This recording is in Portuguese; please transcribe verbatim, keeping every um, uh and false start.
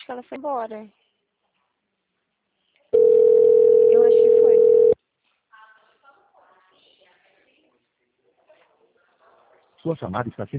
acho que ela foi embora. Eu acho que foi. Sua chamada está sendo